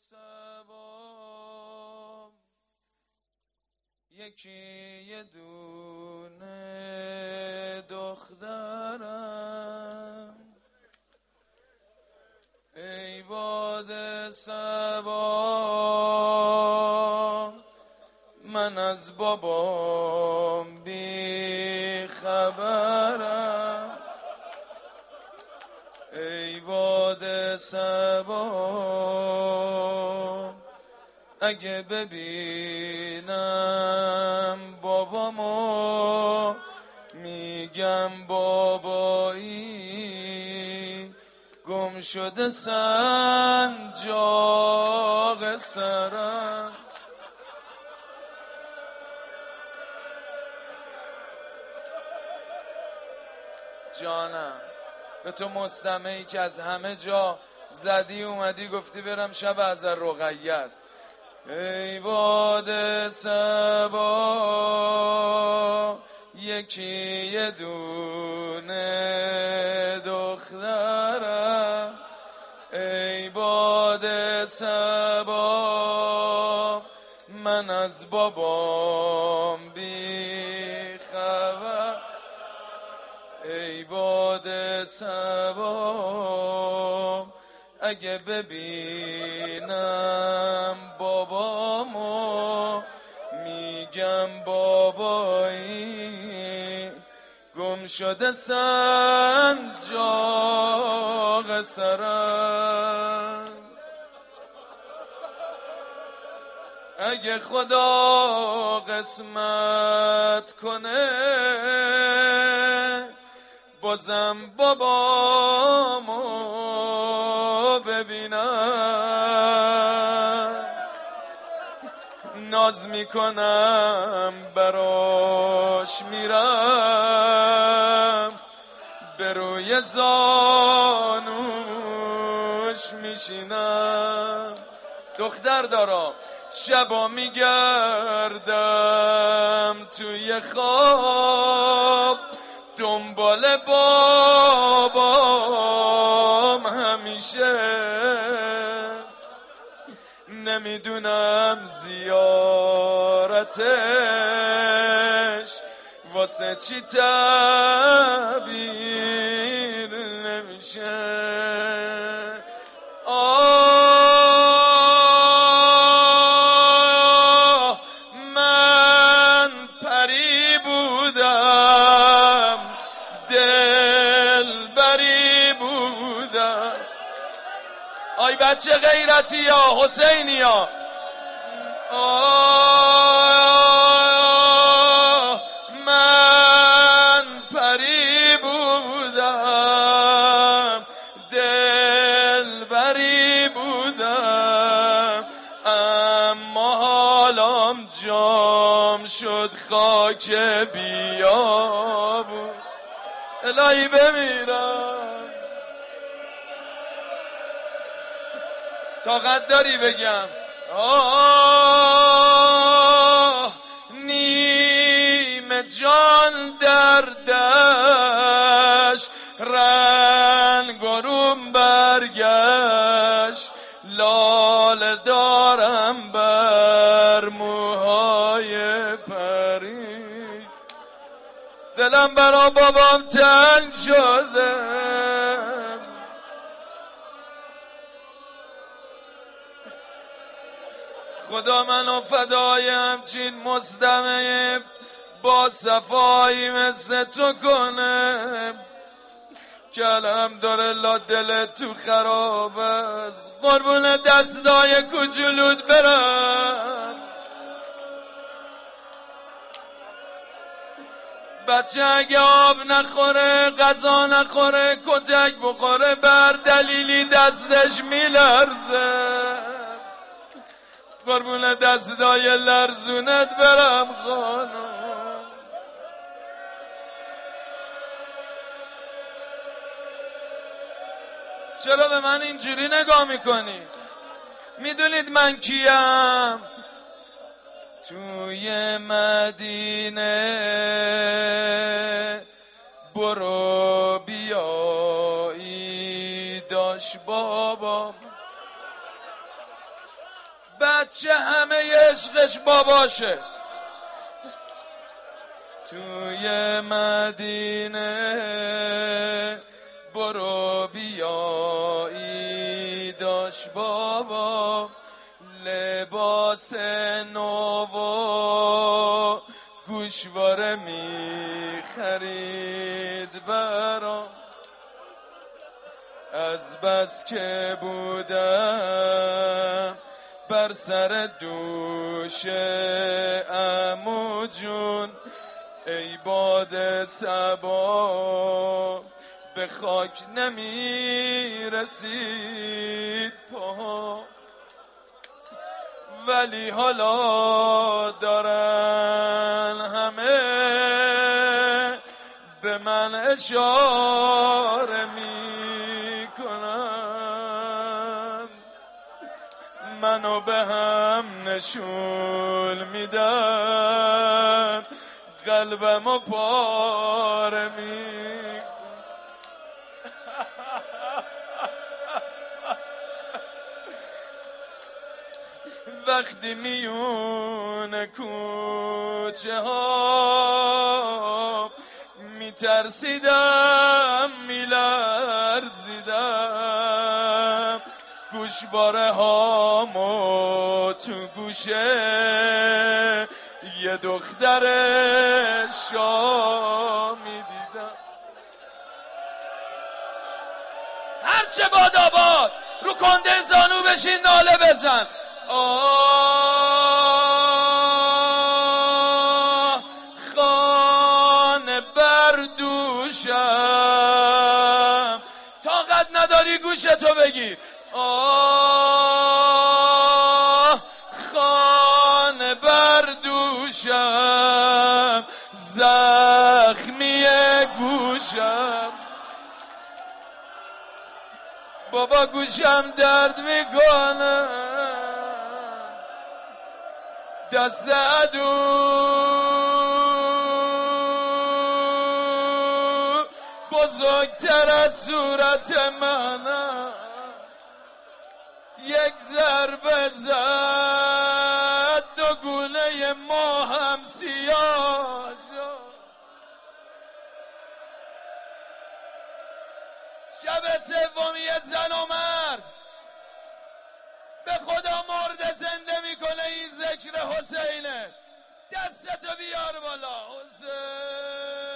سبا یکی یه دونه دخترم، ای باد سبا من از بابام بی خبرم، ای باد سبا اگه ببینم بابامو میگم بابایی گم شده سنجاق سرم. جانم به تو مستمعی که از همه جا زدی اومدی گفتی برم شب از رقیه است. ای باد سبا یکی یه دونه دخترم، ای باد سبا من از بابام بی خبر، ای باد سبا اگه ببینم بابامو میگم بابایی گم شده سنجاق سرم. اگه خدا قسمت کنه بازم بابامو ببینم، ناز میکنم براش میرم به روی زانوش میشینم. دختر دارم شبا میگردم توی خواب دنبال بابام همیشه، نمیدونم زیارتش واسه چی تعبیر نمیشه. من پری بودم دلبری بودم. آی بچه غیرتی ها حسینی ها، من پری بودم دلبری بودم، اما حالم جام شد خاک بیابون. الهی بمیرم طاقت داری بگم نیمه جان در دشت رنگ و روم برگشت، لاله دارم بر موهای پری، دلم برا بابام تنگ شده، خدا منو فدای همچین مستمع با صفایی مثل تو کنه که الحمدلله دل تو خراب است. قربون دستای کوچولوت برم، بچه اگه آب نخوره غذا نخوره کتک بخوره بر دلیلی دستش میلرزه. قربون دستای لرزونت برم خانم. چرا به من اینجوری نگاه میکنید؟ میدونید من کیم؟ توی مدینه برو بیایی داشت بابام، بچه همه عشقش باباشه. توی مدینه برو بیایی داشت بابا، لباس نو و گوشواره می خرید برام. از بس که بودم بر سر دوش عمو جون، ای باد صبا به خاک نمی رسید پا. ولی حالا دارن همه به من اشاره می کنن، منو به هم نشون میدن، قلبمو پاره می. وقتی میون کوچه ها میترسیدم میلرزیدم، گوشواره هامو تو گوشه یه دختر شامی دیدم. هرچه باد آباد رو کنده زانو بشین ناله بزن. آه خانه بردوشم، طاقت نداری گوشتو بگیر. آه خانه بردوشم، زخمی گوشم، بابا گوشم درد میکنه، دست عدو بزرگتر از صورت منه، یک ضربه زد دو گونه ما هم سیاه شد. شب سومی زن و مرد به خدا مرده زنده میکنه، این ذکر حسینه. دستتو بیار بالا حسین.